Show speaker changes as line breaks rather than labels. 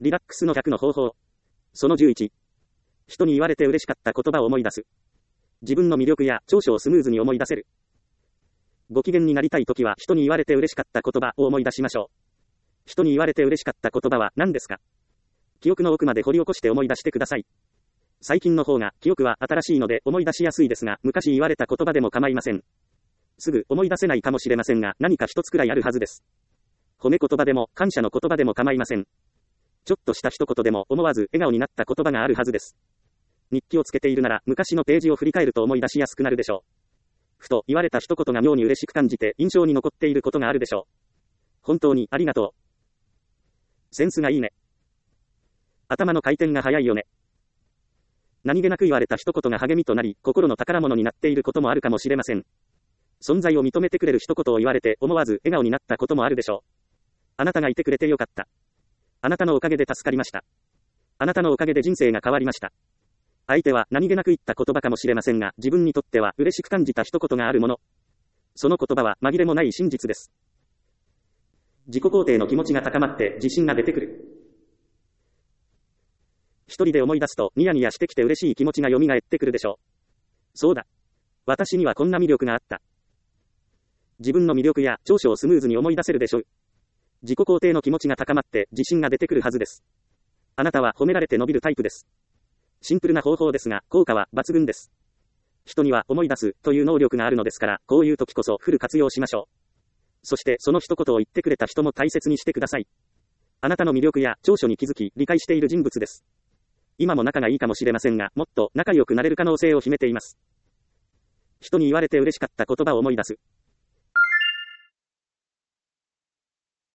リラックスの100の方法。その11。人に言われて嬉しかった言葉を思い出す。自分の魅力や長所をスムーズに思い出せる。ご機嫌になりたいときは人に言われて嬉しかった言葉を思い出しましょう。人に言われて嬉しかった言葉は何ですか？記憶の奥まで掘り起こして思い出してください。最近の方が記憶は新しいので思い出しやすいですが、昔言われた言葉でも構いません。すぐ思い出せないかもしれませんが、何か一つくらいあるはずです。褒め言葉でも感謝の言葉でも構いません。ちょっとした一言でも思わず笑顔になった言葉があるはずです。日記をつけているなら昔のページを振り返ると思い出しやすくなるでしょう。ふと言われた一言が妙に嬉しく感じて印象に残っていることがあるでしょう。本当にありがとう。センスがいいね。頭の回転が早いよね。何気なく言われた一言が励みとなり、心の宝物になっていることもあるかもしれません。存在を認めてくれる一言を言われて思わず笑顔になったこともあるでしょう。あなたがいてくれてよかった。あなたのおかげで助かりました。あなたのおかげで人生が変わりました。相手は何気なく言った言葉かもしれませんが、自分にとっては嬉しく感じた一言があるもの。その言葉は紛れもない真実です。自己肯定の気持ちが高まって自信が出てくる。一人で思い出すとニヤニヤしてきて嬉しい気持ちが蘇ってくるでしょう。そうだ。私にはこんな魅力があった。自分の魅力や長所をスムーズに思い出せるでしょう。自己肯定の気持ちが高まって自信が出てくるはずです。あなたは褒められて伸びるタイプです。シンプルな方法ですが、効果は抜群です。人には思い出すという能力があるのですから、こういう時こそフル活用しましょう。そしてその一言を言ってくれた人も大切にしてください。あなたの魅力や長所に気づき、理解している人物です。今も仲がいいかもしれませんが、もっと仲良くなれる可能性を秘めています。人に言われて嬉しかった言葉を思い出す。